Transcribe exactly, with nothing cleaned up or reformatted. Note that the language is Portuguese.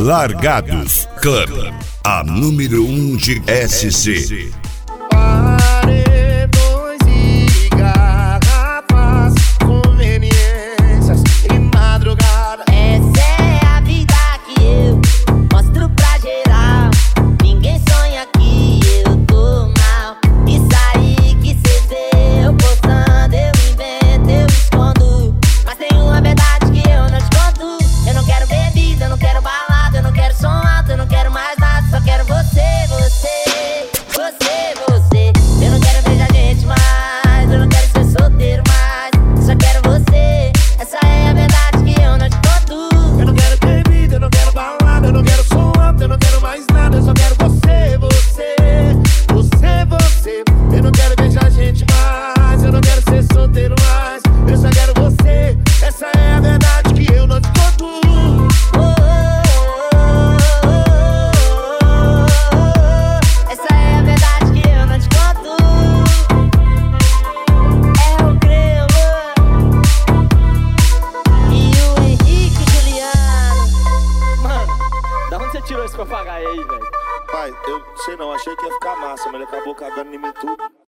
Largados Club, a número um de S C. Paredões e garrafas, conveniências e madrugada. Essa é a vida que eu mostro pra geral. Ninguém sonha que eu tô mal. Isso aí que cê vê eu postando, eu invento, eu escondo. Mas tem uma verdade que eu não te conto. Eu não quero bebida, eu não quero balada, eu não quero som alto, eu não quero mais nada. Só quero você, você, você, você. Eu não quero beijar gente mais, eu não quero ser solteiro mais. Só quero você, essa é a verdade que eu não te conto. Eu não quero bebida, eu não quero balada, eu não quero som alto, eu não quero mais nada. Eu só quero você, você, você, você. Eu não quero beijar gente mais, eu não quero ser solteiro mais. Eu só quero você, essa é a verdade que eu não te conto. Essa é a verdade que eu não te conto. É o Grelo e o Henrique Juliano. Mano, da onde você tirou esse papagaio aí, velho? Pai, eu sei não, achei que ia ficar massa, mas ele acabou cagando em mim tudo.